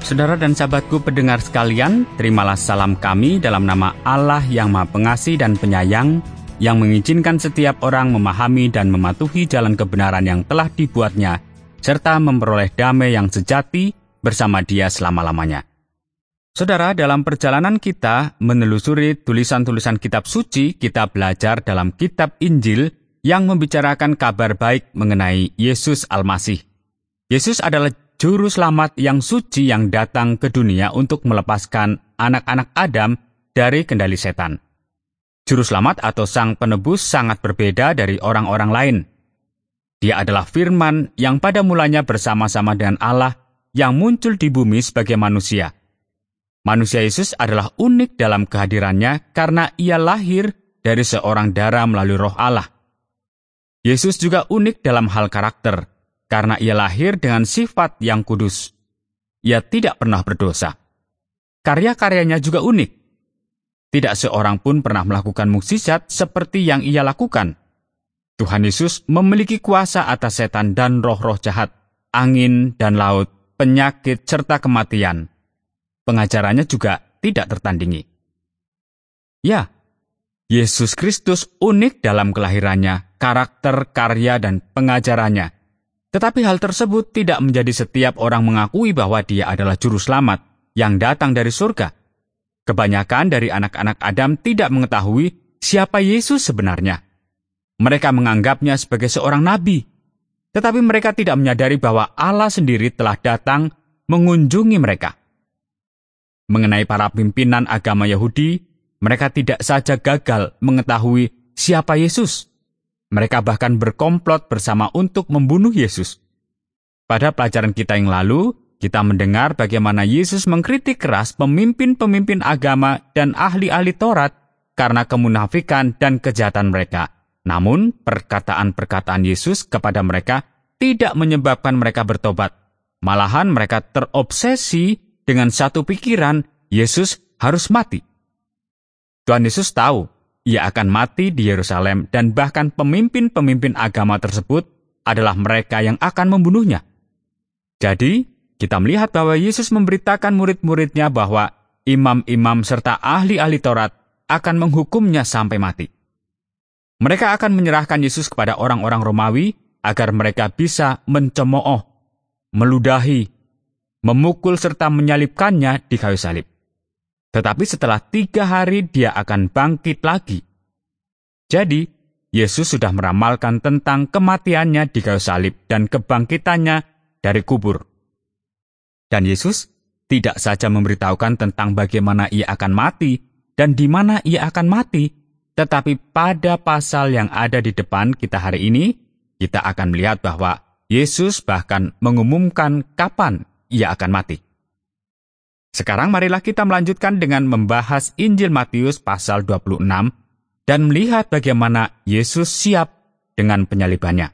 Saudara dan sahabatku pendengar sekalian, terimalah salam kami dalam nama Allah yang Maha Pengasih dan Penyayang, yang mengizinkan setiap orang memahami dan mematuhi jalan kebenaran yang telah dibuatnya, serta memperoleh damai yang sejati bersama Dia selama-lamanya. Saudara, dalam perjalanan kita menelusuri tulisan-tulisan kitab suci, kita belajar dalam kitab Injil yang membicarakan kabar baik mengenai Yesus Almasih. Yesus adalah Juru Selamat yang suci yang datang ke dunia untuk melepaskan anak-anak Adam dari kendali setan. Juru Selamat atau Sang Penebus sangat berbeda dari orang-orang lain. Dia adalah Firman yang pada mulanya bersama-sama dengan Allah yang muncul di bumi sebagai manusia. Manusia Yesus adalah unik dalam kehadirannya karena ia lahir dari seorang darah melalui Roh Allah. Yesus juga unik dalam hal karakter, karena ia lahir dengan sifat yang kudus. Ia tidak pernah berdosa. Karya-karyanya juga unik. Tidak seorang pun pernah melakukan mukjizat seperti yang ia lakukan. Tuhan Yesus memiliki kuasa atas setan dan roh-roh jahat, angin dan laut, penyakit serta kematian. Pengajarannya juga tidak tertandingi. Ya, Yesus Kristus unik dalam kelahirannya, karakter, karya, dan pengajarannya. Tetapi hal tersebut tidak menjadi setiap orang mengakui bahwa dia adalah juru selamat yang datang dari surga. Kebanyakan dari anak-anak Adam tidak mengetahui siapa Yesus sebenarnya. Mereka menganggapnya sebagai seorang nabi. Tetapi mereka tidak menyadari bahwa Allah sendiri telah datang mengunjungi mereka. Mengenai para pimpinan agama Yahudi, mereka tidak saja gagal mengetahui siapa Yesus. Mereka bahkan berkomplot bersama untuk membunuh Yesus. Pada pelajaran kita yang lalu, kita mendengar bagaimana Yesus mengkritik keras pemimpin-pemimpin agama dan ahli-ahli Taurat karena kemunafikan dan kejahatan mereka. Namun, perkataan-perkataan Yesus kepada mereka tidak menyebabkan mereka bertobat. Malahan mereka terobsesi dengan satu pikiran, Yesus harus mati. Tuhan Yesus tahu Ia akan mati di Yerusalem dan bahkan pemimpin-pemimpin agama tersebut adalah mereka yang akan membunuhnya. Jadi, kita melihat bahwa Yesus memberitakan murid-muridnya bahwa imam-imam serta ahli-ahli Taurat akan menghukumnya sampai mati. Mereka akan menyerahkan Yesus kepada orang-orang Romawi agar mereka bisa mencemooh, meludahi, memukul serta menyalibkannya di kayu salib. Tetapi setelah 3 hari dia akan bangkit lagi. Jadi, Yesus sudah meramalkan tentang kematiannya di kayu salib dan kebangkitannya dari kubur. Dan Yesus tidak saja memberitahukan tentang bagaimana ia akan mati dan di mana ia akan mati, tetapi pada pasal yang ada di depan kita hari ini, kita akan melihat bahwa Yesus bahkan mengumumkan kapan ia akan mati. Sekarang marilah kita melanjutkan dengan membahas Injil Matius pasal 26 dan melihat bagaimana Yesus siap dengan penyalibannya.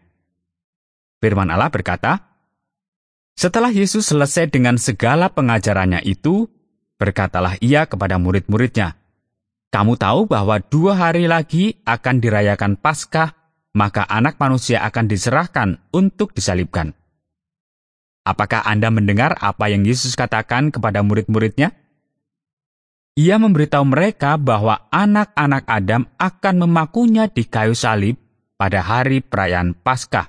Firman Allah berkata, setelah Yesus selesai dengan segala pengajarannya itu, berkatalah ia kepada murid-muridnya, kamu tahu bahwa 2 hari lagi akan dirayakan Paskah, maka Anak Manusia akan diserahkan untuk disalibkan. Apakah Anda mendengar apa yang Yesus katakan kepada murid-muridnya? Ia memberitahu mereka bahwa anak-anak Adam akan memakunya di kayu salib pada hari perayaan Paskah.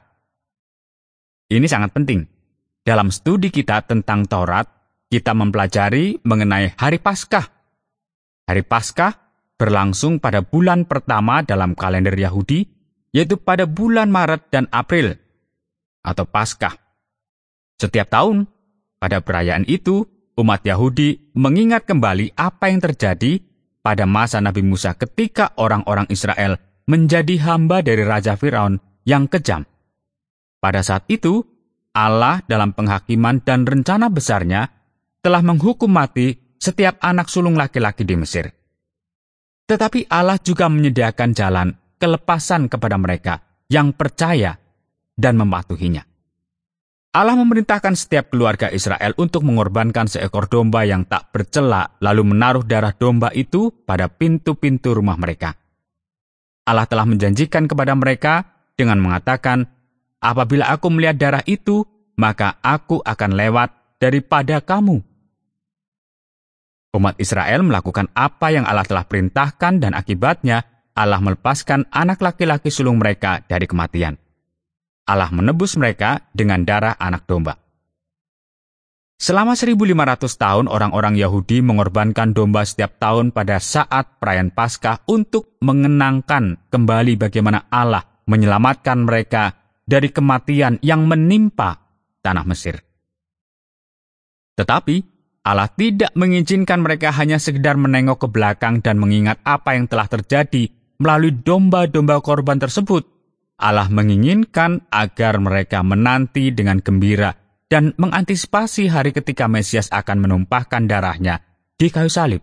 Ini sangat penting. Dalam studi kita tentang Taurat, kita mempelajari mengenai hari Paskah. Hari Paskah berlangsung pada bulan pertama dalam kalender Yahudi, yaitu pada bulan Maret dan April, atau Paskah. Setiap tahun, pada perayaan itu, umat Yahudi mengingat kembali apa yang terjadi pada masa Nabi Musa ketika orang-orang Israel menjadi hamba dari Raja Firaun yang kejam. Pada saat itu, Allah dalam penghakiman dan rencana besarnya telah menghukum mati setiap anak sulung laki-laki di Mesir. Tetapi Allah juga menyediakan jalan kelepasan kepada mereka yang percaya dan mematuhinya. Allah memerintahkan setiap keluarga Israel untuk mengorbankan seekor domba yang tak bercela, lalu menaruh darah domba itu pada pintu-pintu rumah mereka. Allah telah menjanjikan kepada mereka dengan mengatakan, apabila aku melihat darah itu, maka aku akan lewat daripada kamu, Umat Israel melakukan apa yang Allah telah perintahkan dan akibatnya Allah melepaskan anak laki-laki sulung mereka dari kematian. Allah menebus mereka dengan darah anak domba. Selama 1.500 tahun orang-orang Yahudi mengorbankan domba setiap tahun pada saat perayaan Paskah untuk mengenangkan kembali bagaimana Allah menyelamatkan mereka dari kematian yang menimpa tanah Mesir. Tetapi Allah tidak mengizinkan mereka hanya sekedar menengok ke belakang dan mengingat apa yang telah terjadi melalui domba-domba korban tersebut. Allah menginginkan agar mereka menanti dengan gembira dan mengantisipasi hari ketika Mesias akan menumpahkan darahnya di kayu salib.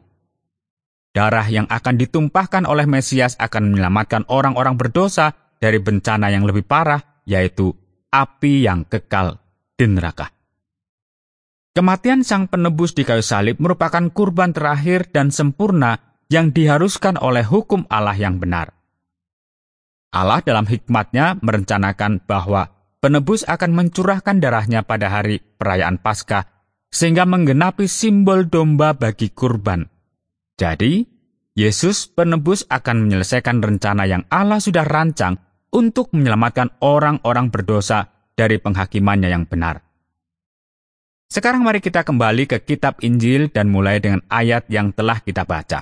Darah yang akan ditumpahkan oleh Mesias akan menyelamatkan orang-orang berdosa dari bencana yang lebih parah, yaitu api yang kekal di neraka. Kematian Sang Penebus di kayu salib merupakan kurban terakhir dan sempurna yang diharuskan oleh hukum Allah yang benar. Allah dalam hikmat-Nya merencanakan bahwa penebus akan mencurahkan darahnya pada hari perayaan Paskah, sehingga menggenapi simbol domba bagi kurban. Jadi, Yesus penebus akan menyelesaikan rencana yang Allah sudah rancang untuk menyelamatkan orang-orang berdosa dari penghakimannya yang benar. Sekarang mari kita kembali ke kitab Injil dan mulai dengan ayat yang telah kita baca.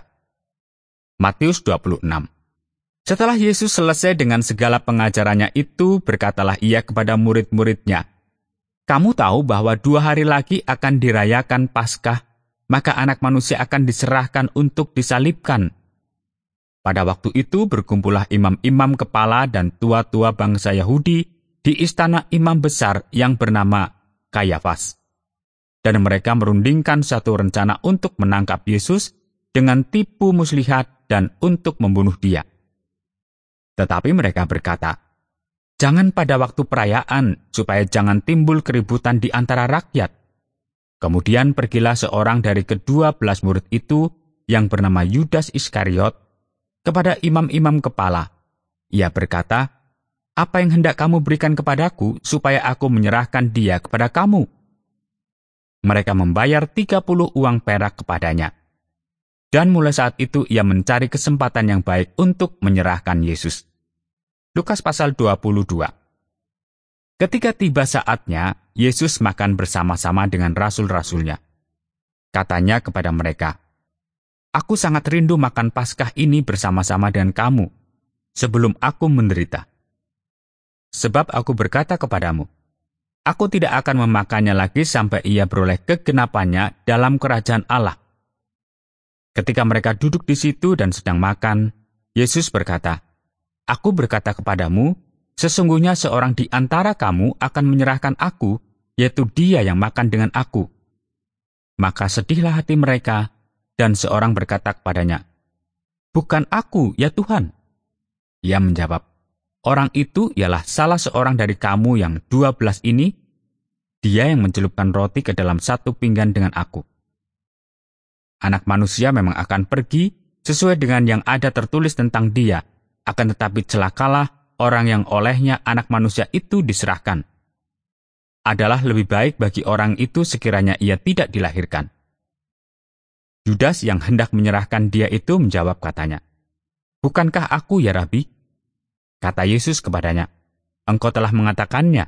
Matius 26. Setelah Yesus selesai dengan segala pengajarannya itu, berkatalah ia kepada murid-muridnya, "Kamu tahu bahwa 2 hari lagi akan dirayakan Paskah, maka Anak Manusia akan diserahkan untuk disalibkan." Pada waktu itu berkumpullah imam-imam kepala dan tua-tua bangsa Yahudi di istana imam besar yang bernama Kayafas. Dan mereka merundingkan satu rencana untuk menangkap Yesus dengan tipu muslihat dan untuk membunuh dia. Tetapi mereka berkata, "Jangan pada waktu perayaan, supaya jangan timbul keributan di antara rakyat." Kemudian pergilah seorang dari ke-12 murid itu yang bernama Yudas Iskariot kepada imam-imam kepala. Ia berkata, "Apa yang hendak kamu berikan kepadaku supaya aku menyerahkan dia kepada kamu?" Mereka membayar 30 uang perak kepadanya. Dan mulai saat itu ia mencari kesempatan yang baik untuk menyerahkan Yesus. Lukas pasal 22. Ketika tiba saatnya, Yesus makan bersama-sama dengan rasul-rasulnya. Katanya kepada mereka, "Aku sangat rindu makan Paskah ini bersama-sama dengan kamu, sebelum aku menderita. Sebab aku berkata kepadamu, aku tidak akan memakannya lagi sampai ia beroleh kegenapannya dalam kerajaan Allah." Ketika mereka duduk di situ dan sedang makan, Yesus berkata, "Aku berkata kepadamu, sesungguhnya seorang di antara kamu akan menyerahkan aku, yaitu dia yang makan dengan aku." Maka sedihlah hati mereka, dan seorang berkata kepadanya, "Bukan aku, ya Tuhan." Ia menjawab, "Orang itu ialah salah seorang dari kamu yang 12 ini, dia yang mencelupkan roti ke dalam satu pinggan dengan aku. Anak Manusia memang akan pergi sesuai dengan yang ada tertulis tentang dia, akan tetapi celakalah orang yang olehnya Anak Manusia itu diserahkan. Adalah lebih baik bagi orang itu sekiranya ia tidak dilahirkan." Yudas yang hendak menyerahkan dia itu menjawab katanya, "Bukankah aku ya Rabi?" Kata Yesus kepadanya, "Engkau telah mengatakannya."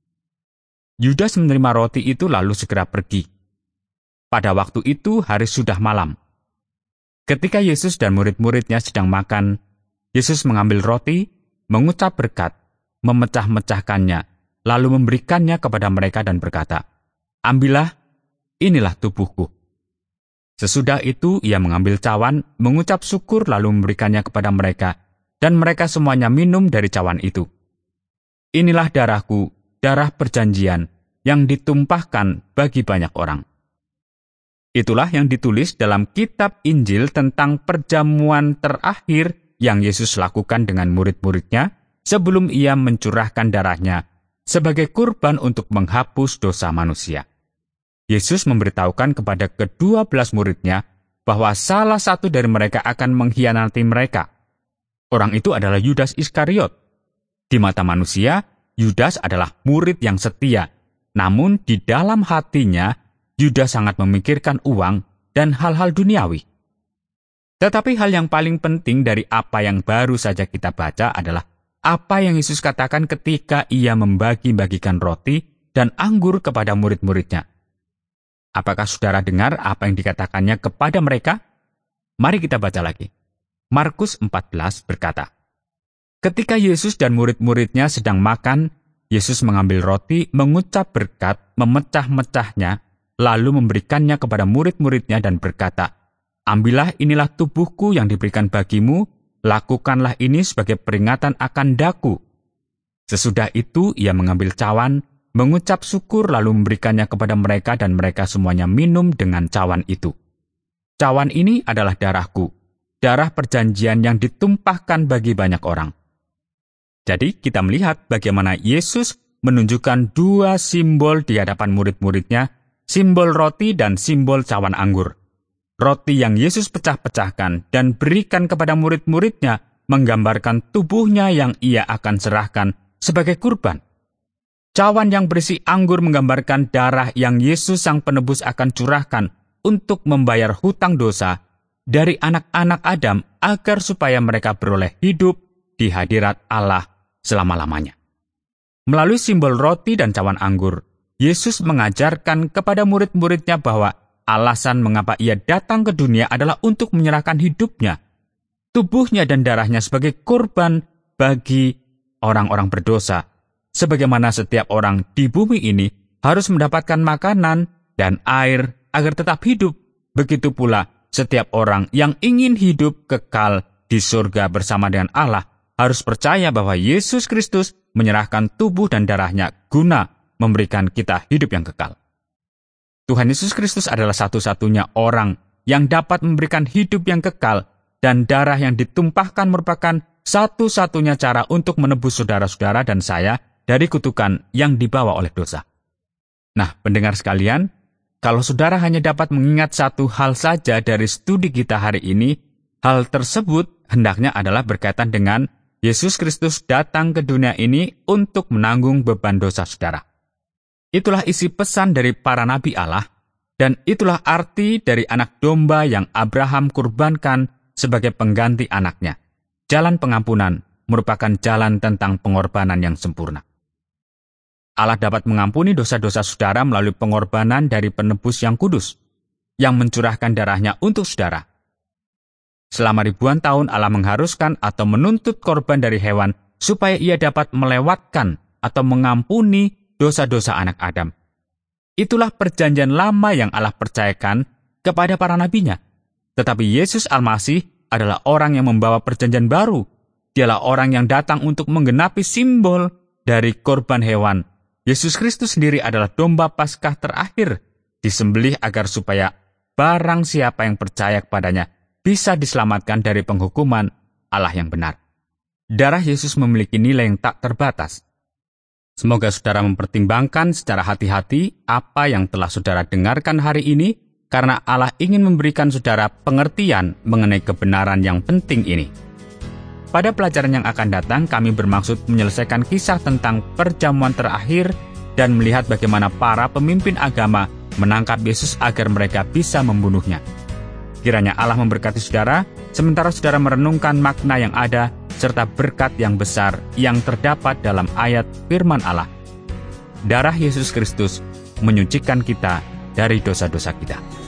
Yudas menerima roti itu lalu segera pergi. Pada waktu itu hari sudah malam. Ketika Yesus dan murid-muridnya sedang makan, Yesus mengambil roti, mengucap berkat, memecah-mecahkannya, lalu memberikannya kepada mereka dan berkata, "Ambillah, inilah tubuhku." Sesudah itu ia mengambil cawan, mengucap syukur lalu memberikannya kepada mereka, dan mereka semuanya minum dari cawan itu. "Inilah darahku, darah perjanjian, yang ditumpahkan bagi banyak orang." Itulah yang ditulis dalam kitab Injil tentang perjamuan terakhir yang Yesus lakukan dengan murid-muridnya sebelum ia mencurahkan darahnya sebagai kurban untuk menghapus dosa manusia. Yesus memberitahukan kepada ke-12 muridnya bahwa salah satu dari mereka akan mengkhianati mereka. Orang itu adalah Yudas Iskariot. Di mata manusia, Yudas adalah murid yang setia. Namun di dalam hatinya, Yudas sangat memikirkan uang dan hal-hal duniawi. Tetapi hal yang paling penting dari apa yang baru saja kita baca adalah apa yang Yesus katakan ketika ia membagi-bagikan roti dan anggur kepada murid-muridnya. Apakah saudara dengar apa yang dikatakannya kepada mereka? Mari kita baca lagi. Markus 14 berkata, ketika Yesus dan murid-muridnya sedang makan, Yesus mengambil roti, mengucap berkat, memecah-mecahnya, lalu memberikannya kepada murid-muridnya dan berkata, ambillah, inilah tubuhku yang diberikan bagimu, lakukanlah ini sebagai peringatan akan daku. Sesudah itu ia mengambil cawan, mengucap syukur lalu memberikannya kepada mereka dan mereka semuanya minum dengan cawan itu. Cawan ini adalah darahku, darah perjanjian yang ditumpahkan bagi banyak orang. Jadi kita melihat bagaimana Yesus menunjukkan dua simbol di hadapan murid-muridnya, simbol roti dan simbol cawan anggur. Roti yang Yesus pecah-pecahkan dan berikan kepada murid-muridnya menggambarkan tubuhnya yang ia akan serahkan sebagai kurban. Cawan yang berisi anggur menggambarkan darah yang Yesus Sang Penebus akan curahkan untuk membayar hutang dosa dari anak-anak Adam agar supaya mereka beroleh hidup di hadirat Allah selama-lamanya. Melalui simbol roti dan cawan anggur, Yesus mengajarkan kepada murid-muridnya bahwa alasan mengapa ia datang ke dunia adalah untuk menyerahkan hidupnya, tubuhnya dan darahnya sebagai kurban bagi orang-orang berdosa. Sebagaimana setiap orang di bumi ini harus mendapatkan makanan dan air agar tetap hidup, begitu pula setiap orang yang ingin hidup kekal di surga bersama dengan Allah harus percaya bahwa Yesus Kristus menyerahkan tubuh dan darahnya guna memberikan kita hidup yang kekal. Tuhan Yesus Kristus adalah satu-satunya orang yang dapat memberikan hidup yang kekal, dan darah yang ditumpahkan merupakan satu-satunya cara untuk menebus saudara-saudara dan saya dari kutukan yang dibawa oleh dosa. Nah, pendengar sekalian, kalau saudara hanya dapat mengingat satu hal saja dari studi kita hari ini, hal tersebut hendaknya adalah berkaitan dengan Yesus Kristus datang ke dunia ini untuk menanggung beban dosa saudara. Itulah isi pesan dari para nabi Allah, dan itulah arti dari anak domba yang Abraham kurbankan sebagai pengganti anaknya. Jalan pengampunan merupakan jalan tentang pengorbanan yang sempurna. Allah dapat mengampuni dosa-dosa saudara melalui pengorbanan dari penebus yang kudus, yang mencurahkan darahnya untuk saudara. Selama ribuan tahun Allah mengharuskan atau menuntut korban dari hewan supaya ia dapat melewatkan atau mengampuni dosa-dosa anak Adam. Itulah perjanjian lama yang Allah percayakan kepada para nabinya. Tetapi Yesus Almasih adalah orang yang membawa perjanjian baru. Dialah orang yang datang untuk menggenapi simbol dari korban hewan. Yesus Kristus sendiri adalah domba Paskah terakhir, disembelih agar supaya barang siapa yang percaya kepadanya bisa diselamatkan dari penghukuman Allah yang benar. Darah Yesus memiliki nilai yang tak terbatas. Semoga saudara mempertimbangkan secara hati-hati apa yang telah saudara dengarkan hari ini, karena Allah ingin memberikan saudara pengertian mengenai kebenaran yang penting ini. Pada pelajaran yang akan datang, kami bermaksud menyelesaikan kisah tentang perjamuan terakhir dan melihat bagaimana para pemimpin agama menangkap Yesus agar mereka bisa membunuhnya. Kiranya Allah memberkati saudara, sementara saudara merenungkan makna yang ada, serta berkat yang besar yang terdapat dalam ayat firman Allah. Darah Yesus Kristus menyucikan kita dari dosa-dosa kita.